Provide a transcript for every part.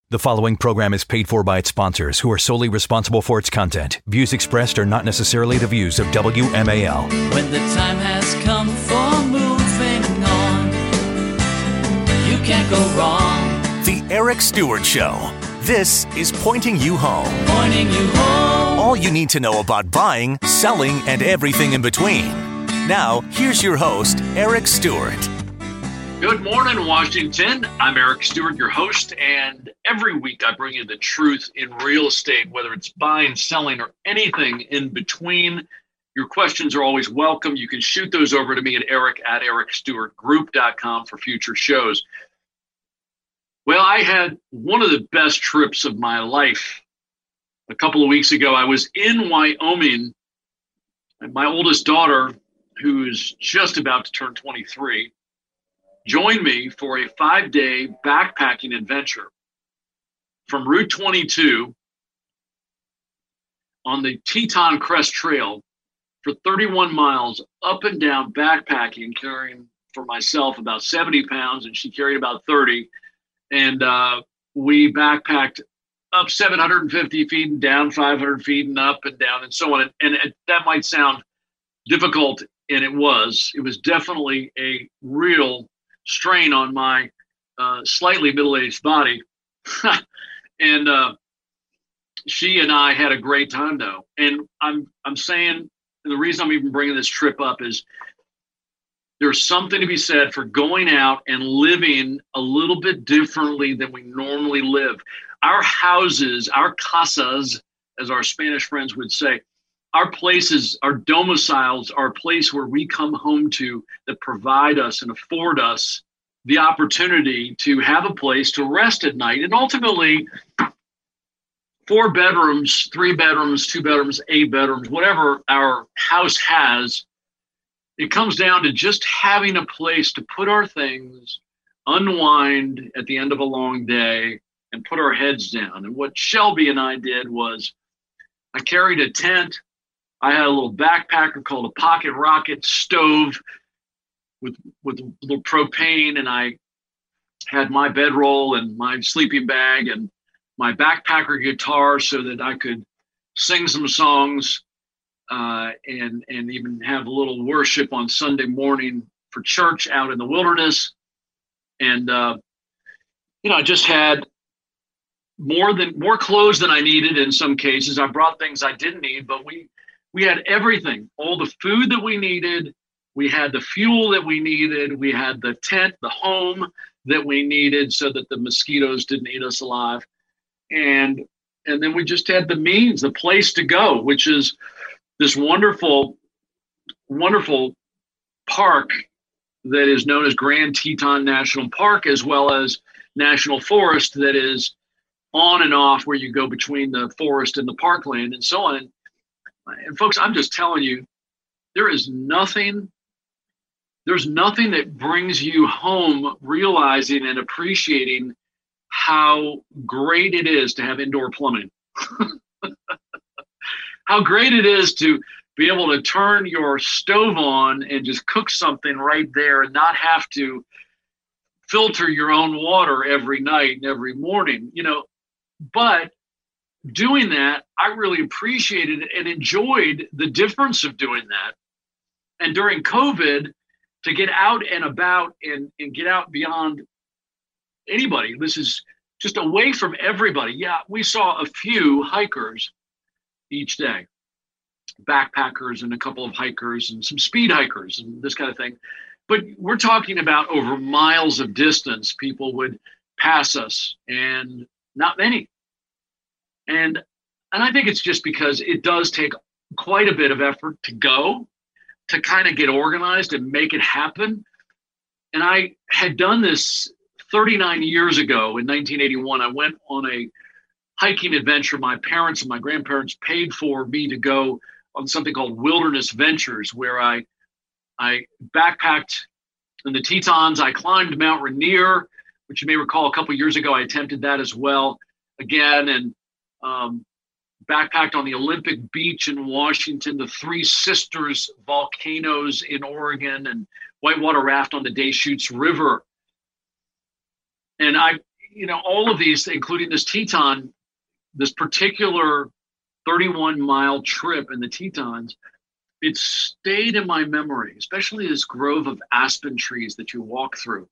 The following program is paid for by its sponsors, who are solely responsible for its content. Views expressed are not necessarily the views of WMAL. When the time has come for moving on, you can't go wrong. The Eric Stewart Show. This is Pointing You Home. Pointing you home. All you need to know about buying, selling, and everything in between. Now, here's your host, Eric Stewart. Good morning, Washington. I'm Eric Stewart, your host, and every week I bring you the truth in real estate, whether it's buying, selling, or anything in between. Your questions are always welcome. You can shoot those over to me at eric@ericstewartgroup.com for future shows. Well, I had one of the best trips of my life. A couple of weeks ago, I was in Wyoming, and my oldest daughter, who's just about to turn 23, joined me for a 5-day backpacking adventure from Route 22 on the Teton Crest Trail for 31 miles up and down backpacking, carrying for myself about 70 pounds, and she carried about 30. And we backpacked up 750 feet and down 500 feet and up and down and so on. And that might sound difficult, and it was. It was definitely a real strain on my slightly middle-aged body. And she and I had a great time, though. And I'm saying, and the reason I'm even bringing this trip up is there's something to be said for going out and living a little bit differently than we normally live. Our houses, our casas, as our Spanish friends would say, our places, our domiciles are a place where we come home to that provide us and afford us the opportunity to have a place to rest at night. And ultimately, 4 bedrooms, 3 bedrooms, 2 bedrooms, 8 bedrooms, whatever our house has, it comes down to just having a place to put our things, unwind at the end of a long day, and put our heads down. And what Shelby and I did was I carried a tent. I had a little backpacker called a Pocket Rocket stove with a little propane, and I had my bedroll and my sleeping bag and my backpacker guitar so that I could sing some songs and even have a little worship on Sunday morning for church out in the wilderness. And I just had more clothes than I needed in some cases. I brought things I didn't need, but we had everything, all the food that we needed. We had the fuel that we needed. We had the tent, the home that we needed so that the mosquitoes didn't eat us alive. And then we just had the means, the place to go, which is this wonderful, wonderful park that is known as Grand Teton National Park, as well as National Forest that is on and off where you go between the forest and the parkland and so on. And folks, I'm just telling you, there's nothing that brings you home realizing and appreciating how great it is to have indoor plumbing. How great it is to be able to turn your stove on and just cook something right there and not have to filter your own water every night and every morning, But doing that, I really appreciated it and enjoyed the difference of doing that. And during COVID, to get out and about and get out beyond anybody, this is just away from everybody. Yeah, we saw a few hikers each day, backpackers and a couple of hikers and some speed hikers and this kind of thing. But we're talking about over miles of distance, people would pass us, and not many. And I think it's just because it does take quite a bit of effort to go, to kind of get organized and make it happen. And I had done this 39 years ago in 1981. I went on a hiking adventure. My parents and my grandparents paid for me to go on something called Wilderness Ventures, where I backpacked in the Tetons. I climbed Mount Rainier, which you may recall a couple of years ago, I attempted that as well again, and backpacked on the Olympic Beach in Washington, the Three Sisters volcanoes in Oregon, and whitewater raft on the Deschutes River. And I all of these, including this Teton, this particular 31-mile trip in the Tetons, it stayed in my memory, especially this grove of aspen trees that you walk through.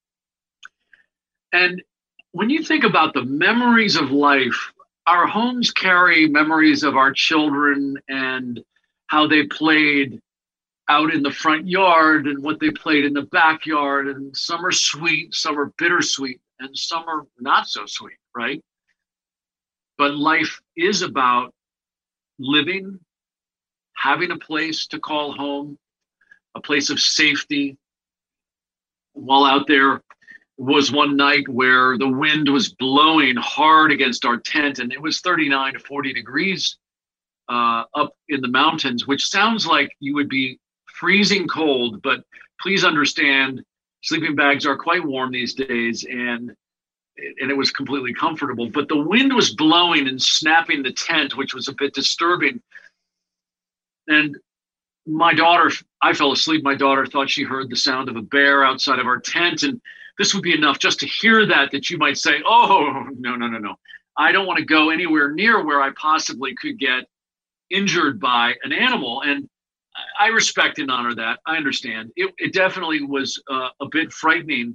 And when you think about the memories of life, our homes carry memories of our children and how they played out in the front yard and what they played in the backyard. And some are sweet, some are bittersweet, and some are not so sweet, right? But life is about living, having a place to call home, a place of safety. While out there was one night where the wind was blowing hard against our tent, and it was 39 to 40 degrees up in the mountains, which sounds like you would be freezing cold, but please understand, sleeping bags are quite warm these days, and it was completely comfortable. But the wind was blowing and snapping the tent, which was a bit disturbing. And my daughter, I fell asleep. My daughter thought she heard the sound of a bear outside of our tent. And this would be enough just to hear that you might say, oh, no. I don't want to go anywhere near where I possibly could get injured by an animal. And I respect and honor that. I understand. It definitely was a bit frightening.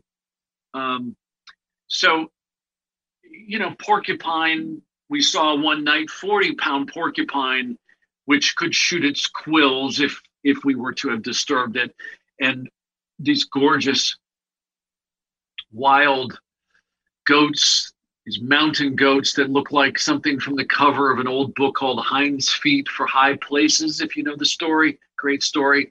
So, porcupine, we saw one night, 40-pound porcupine, which could shoot its quills if we were to have disturbed it. And these gorgeous wild goats, these mountain goats that look like something from the cover of an old book called Hind's Feet for High Places, if you know the story. Great story.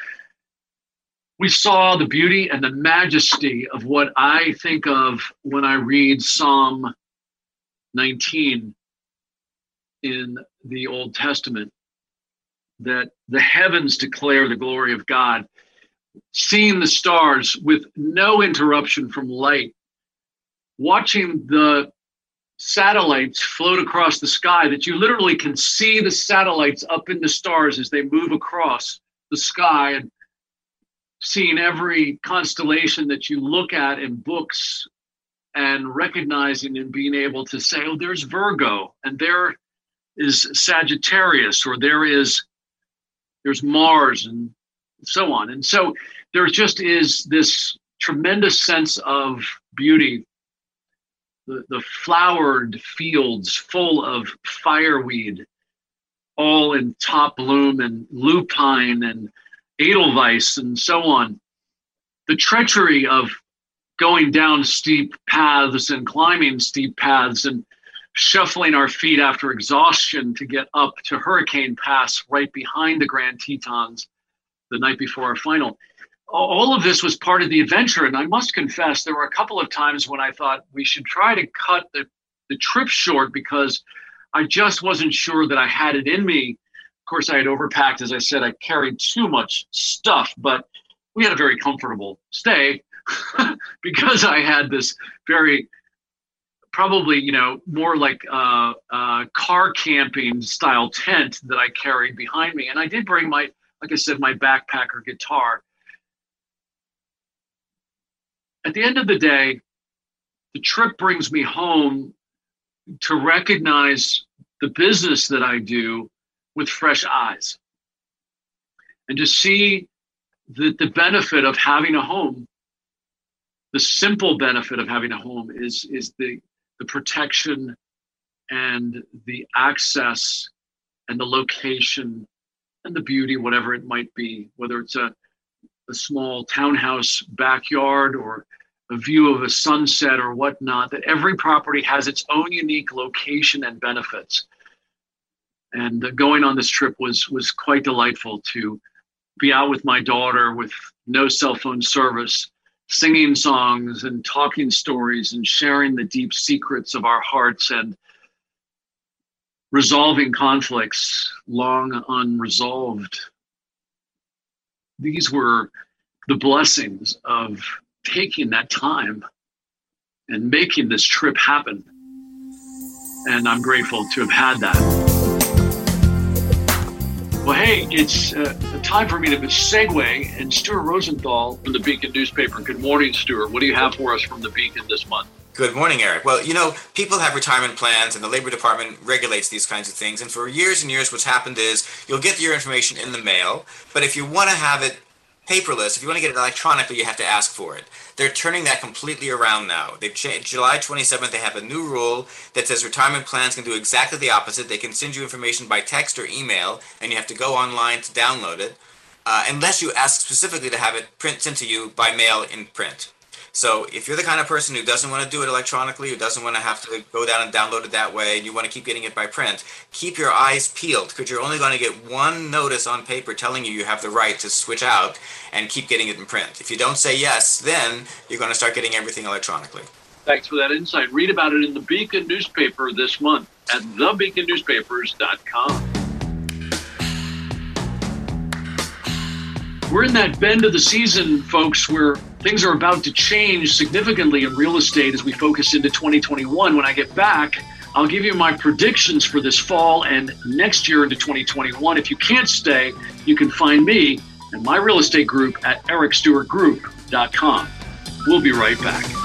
We saw the beauty and the majesty of what I think of when I read Psalm 19 in the Old Testament, that the heavens declare the glory of God, seeing the stars with no interruption from light, watching the satellites float across the sky, that you literally can see the satellites up in the stars as they move across the sky, and seeing every constellation that you look at in books and recognizing and being able to say, oh, there's Virgo, and there is Sagittarius, or there's Mars, and so on. And so there just is this tremendous sense of beauty. The flowered fields full of fireweed, all in top bloom, and lupine and edelweiss and so on. The treachery of going down steep paths and climbing steep paths and shuffling our feet after exhaustion to get up to Hurricane Pass right behind the Grand Tetons the night before our final. All of this was part of the adventure. And I must confess, there were a couple of times when I thought we should try to cut the trip short, because I just wasn't sure that I had it in me. Of course, I had overpacked. As I said, I carried too much stuff, but we had a very comfortable stay because I had this very, probably, more like car camping style tent that I carried behind me. And I did bring my backpacker guitar. At the end of the day, the trip brings me home to recognize the business that I do with fresh eyes, and to see that the benefit of having a home, the simple benefit of having a home, is the protection and the access and the location and the beauty, whatever it might be, whether it's a small townhouse backyard or a view of a sunset or whatnot, that every property has its own unique location and benefits. And going on this trip was quite delightful, to be out with my daughter with no cell phone service, singing songs and talking stories and sharing the deep secrets of our hearts, and resolving conflicts long unresolved. These were the blessings of taking that time and making this trip happen. And I'm grateful to have had that. Well, hey, it's time for me to segue. And Stuart Rosenthal from the Beacon newspaper. Good morning, Stuart. What do you have for us from the Beacon this month? Good morning, Eric. Well, people have retirement plans and the Labor Department regulates these kinds of things. And for years and years, what's happened is you'll get your information in the mail, but if you want to have it paperless, if you want to get it electronically, you have to ask for it. They're turning that completely around now. They've changed. July 27th, they have a new rule that says retirement plans can do exactly the opposite. They can send you information by text or email, and you have to go online to download it, unless you ask specifically to have it sent to you by mail in print. So if you're the kind of person who doesn't want to do it electronically, who doesn't want to have to go down and download it that way, and you want to keep getting it by print, keep your eyes peeled, because you're only going to get one notice on paper telling you have the right to switch out and keep getting it in print. If you don't say yes, then you're going to start getting everything electronically. Thanks for that insight. Read about it in the Beacon newspaper this month at thebeaconnewspapers.com. We're in that bend of the season, folks, where things are about to change significantly in real estate as we focus into 2021. When I get back, I'll give you my predictions for this fall and next year into 2021. If you can't stay, you can find me and my real estate group at ericstewartgroup.com. We'll be right back.